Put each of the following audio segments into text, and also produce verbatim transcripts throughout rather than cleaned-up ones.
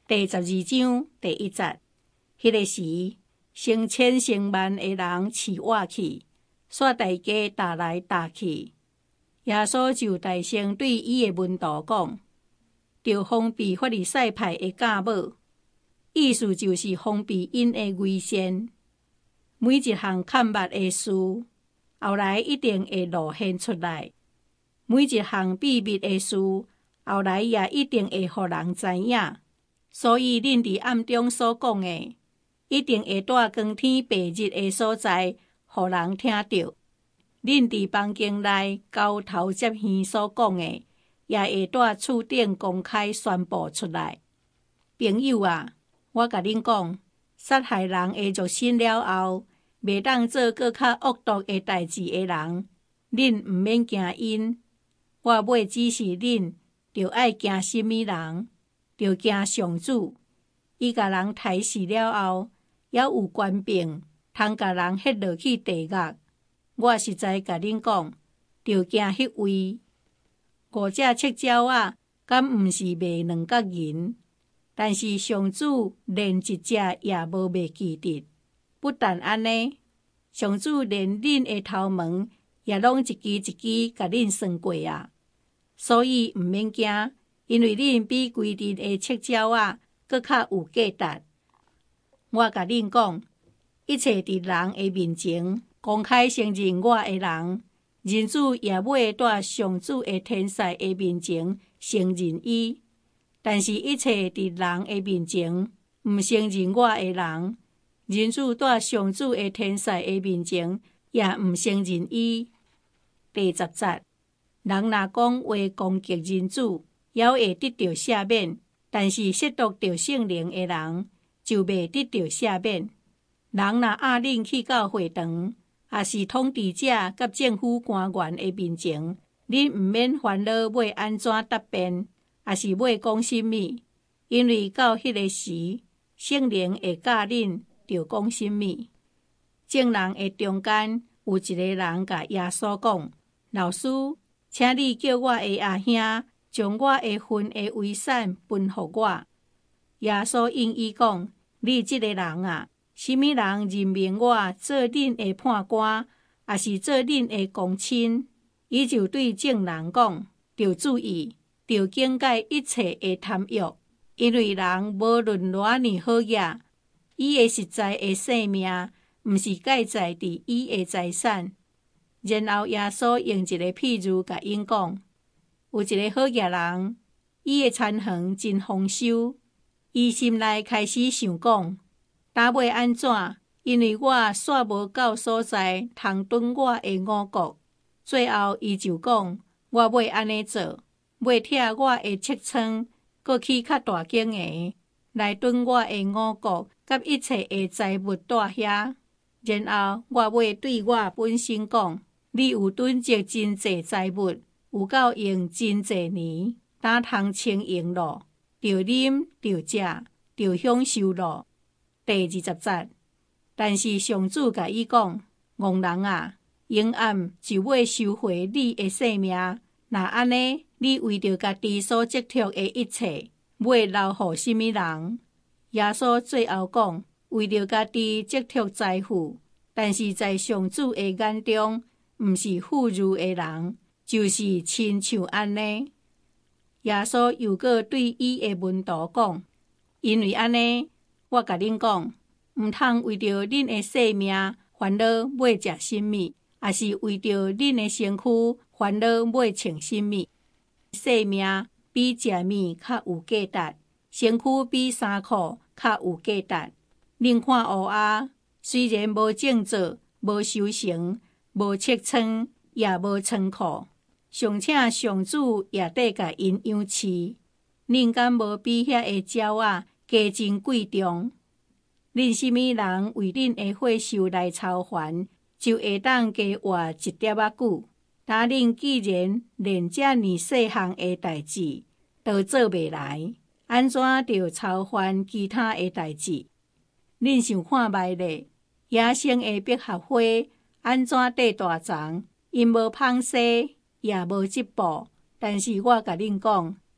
第十二章第一节，迄个时，成千成万的人饲活去，煞大家打来打去。耶稣就大声对伊的门徒讲：着封闭法利赛派的假冒，意思就是封闭因的危险。每一项看捌的事，后来一定会露现出来；每一项秘密的事，后来也一定会互人知影。所以，恁伫暗中所讲的，一定会在光天白日的所在，互人听到。恁伫房间内交头接耳所讲的，也会在厝顶公开宣布出来。朋友啊，我甲恁讲，杀害人的肉身了后，袂当做搁较恶毒的代志的人，恁毋免惊因。我尾指示恁，着爱惊什么人？着惊上主。伊甲人杀死了后，也有权柄，通甲人迄落去地狱。我实在甲恁讲，着惊迄位。五只赤鸟仔，敢毋是卖两角银？但是上主连一只也无卖记得。不但安尼，上主连恁的头毛也拢一支一支甲恁算过啊！所以毋免惊，因为恁比规阵的赤鸟仔搁较有价值。我甲恁讲，一切伫人的面前公开承认我的人，人子也会在上主的天使的面前承认伊。但是，一切伫人的面前毋承认我的人，人子在上主的天使的面前也毋承认伊。第十节，人若讲话攻击人子，也会得到赦免；但是亵渎着圣灵的人，就袂得到赦免。人若押恁去到会堂，也是统治者甲政府官员的面前，恁毋免烦恼要安怎答辩，也是要讲什么，因为到迄个时，圣灵会教恁着讲什么。众人的中间有一个人甲耶稣讲：老师，请你叫我的阿兄将我的份的遗产分予我。耶稣应伊讲：你这个人啊，什么人任命我做恁的判官，也是做恁的公亲？伊就对众人讲：着注意，着警戒一切的贪欲，因为人无论偌尼好嘢，伊的实在的性命，毋是盖在伫伊的财产。然后耶稣用一个譬喻甲因讲：有一个好嘢人，伊的田园真丰收，伊心内开始想讲：打要安怎？因为我煞无到所在通顿我的五谷。最后，伊就讲：我要安尼做，要拆我的册仓，搁去较大间的来顿我的五谷，甲一切的财物带遐。然后，我要对我本身讲：你有囤积真济财物，有够用真济年，打通清用咯，着啉着食，着享受咯。第二十节，但是上主甲伊讲：戆人啊，永暗就要收回你的性命。若安尼，你为着家己所积蓄的一切，要留予什么人？耶稣最后讲：为着家己积蓄财富，但是在上主的眼中，毋是富裕的人，就是亲像安尼。耶稣又搁对伊的门徒讲：因为安尼，我甲恁讲，毋通为着恁的性命烦恼要食什么，也是为着恁的身躯烦恼要穿什么。性命比食物较有价值，身躯比衫裤较有价值。恁看乌鸦，虽然无种作，无收成，无册仓，也无仓库，尚且上主也得甲因养饲。恁敢无比遐个鸟仔加真贵重？恁什么人为恁的岁数来操烦，就会当加活一点仔久？但恁既然连遮尔细项的代志都做袂来，安怎着操烦其他的代志？恁想看觅咧，野生的百合花安怎缀大丛？因无芳势，也无织布。但是我甲恁讲，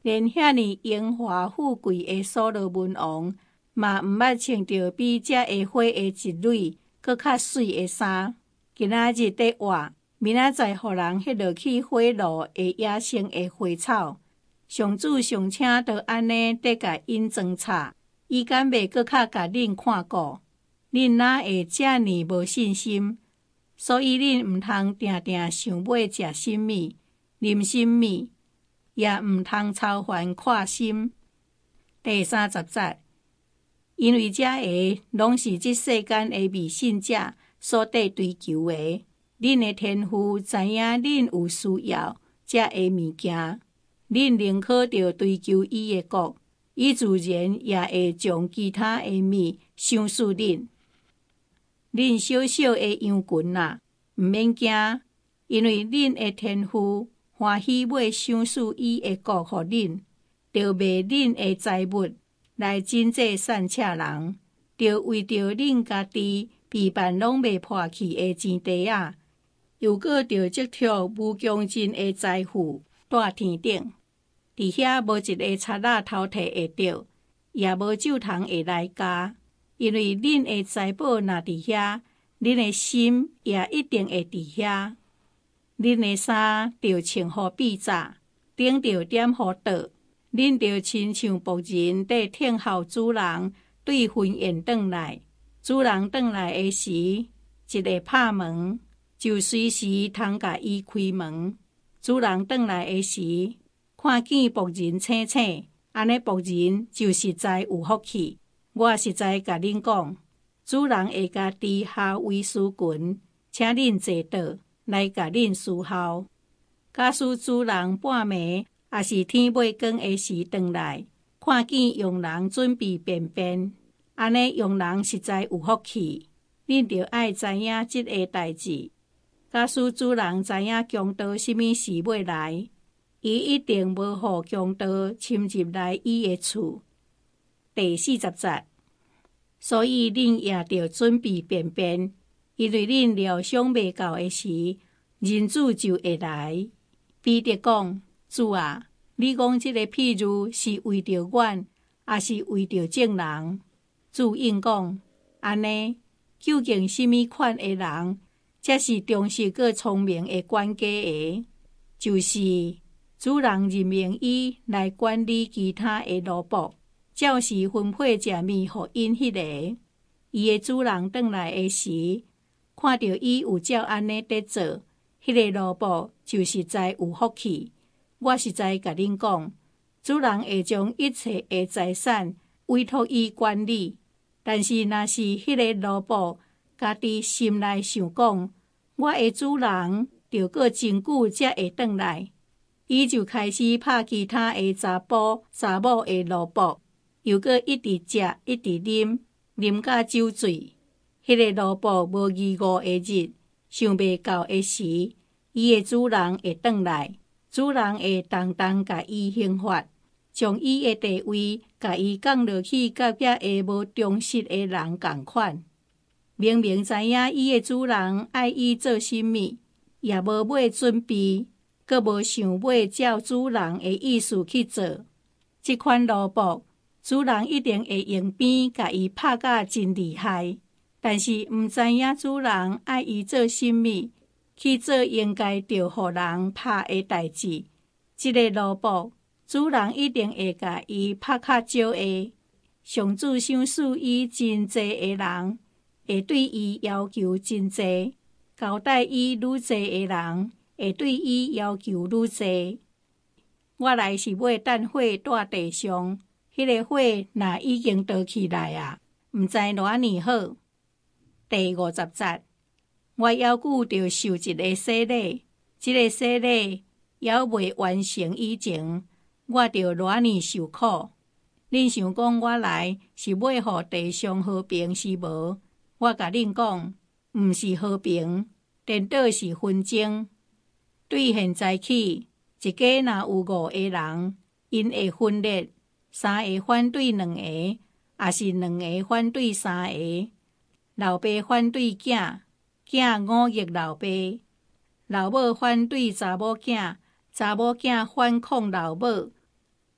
连遐尼荣华富贵的所罗门王，嘛毋捌穿着比遮会花的一蕊搁较水的衫。今仔日伫活，明仔载互人迄落去火炉的野生的花草。上主上请着安尼得甲因装插，伊敢袂搁较甲恁看顾？恁哪会遮尼无信心？所以恁毋通定定想要食什么、啉什么，也毋通操烦看心。第三十节，因为遮个拢是即世间的迷信者所得追求的，恁的天父知影恁有需要遮个物件。恁宁可着追求伊的国，伊自然也会将其他的物赏赐恁。恁小小的羊群啊，毋免惊，因为恁的天父欢喜要赏赐伊的国互恁，着卖恁的财物来真济善车人，着为着恁家己被办拢袂破去的钱地啊，又搁着积蓄无穷尽的财富带天顶。伫遐无一个贼仔偷摕会着，也无酒桶会来加，因为恁的财宝若伫遐，恁的心也一定会伫遐。恁的衫着穿互比炸，顶着点互倒，恁着亲像仆人伫听候主人对婚宴转来。主人转来的时，一个拍门，就随时通甲伊开门。主人转来的时，看见仆人醒醒，安尼仆人就实在有福气。我实在甲恁讲，主人会家己下为师群，请恁坐倒来甲恁伺候。假使主人半暝也是天未光的时转来，看见佣人准备便便，安尼佣人实在有福气。恁着爱知影即个代志。假使主人知影强盗什么时要来，伊一定无互强盗侵入来伊的厝。第四十节，所以恁也着准备便便，因为恁料想未到的时，人子就会来。彼得讲：主啊，你讲这个譬喻是为着阮，还是为着众人？主应讲：安尼，究竟什么款的人，才是忠实个聪明的管家的？就是主人任命伊来管理其他的奴仆，照时分配食物予因迄个。伊的主人转来的时，看到伊有照安尼在做，迄个奴仆就实在有福气。我实在甲恁讲，主人会将一切的财产委托伊管理。但是若是迄个奴仆家己心内想讲，我的主人着过真久才会转来，伊就开始拍其他的查甫查某的奴仆，又搁一直食一直啉，啉甲酒醉。迄个奴仆无义务的日，想袂到的时，伊的主人会转来，主人会重重甲伊刑罚，将伊的地位甲伊降落去，甲遐个无忠实的人共款。明明知影伊的主人爱伊做甚物，也无买准备，阁无想要照主人的意思去做。这款奴仆，主人一定会用鞭甲伊拍甲真厉害。但是毋知影主人爱伊做甚物，去做应该着互人拍的代志。这个奴仆，主人一定会甲伊拍较少的。上主赏赐伊真济的人，会对伊要求真济；交代伊愈济的人，会对伊要求愈济。我来是要等火带地上，迄、那个火若已经倒起来啊，毋知偌尼好。第五十节，我还久着受一个洗礼，这个洗礼还未完成以前，我着偌尼受苦。恁想讲我来是要互地上和平是无？我甲恁讲，毋是和平，颠倒是纷争。对现在起，一家若有五个人，因会分裂，三个反对两个，也是两个反对三个。老爸反对囝，囝忤逆老爸；老母反对查某囝，查某囝反抗老母。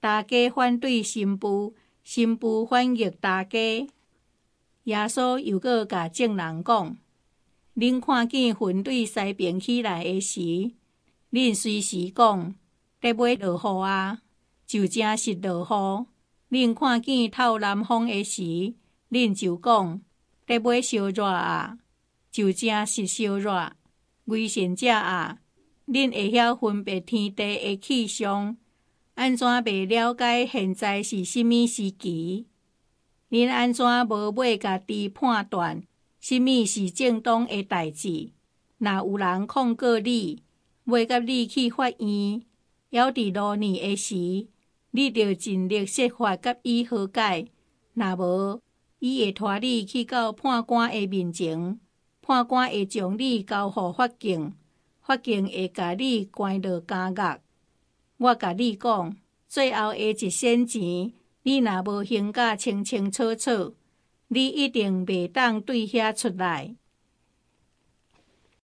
大家反对新妇，新妇反逆大家。耶稣又搁甲众人讲：恁看见云对西边起来的时，恁随时讲：得要落雨啊，就真是落雨。恁看见透南风的时，恁就讲：得要烧热啊，就真是烧热。为善者啊，恁会晓分别天地的气象，安怎袂了解现在是甚物时期？恁安怎无要家己判断甚物是正当的代志？若有人控告你，要甲你去法院，还伫路年的时，你着尽力设法甲伊和解。若无，伊会拖你去到判官的面前，判官会将你交予法警，法警会甲你关落监狱。我甲你讲，最后的一仙钱，你若无还甲清清楚楚，你一定袂当对遐出来。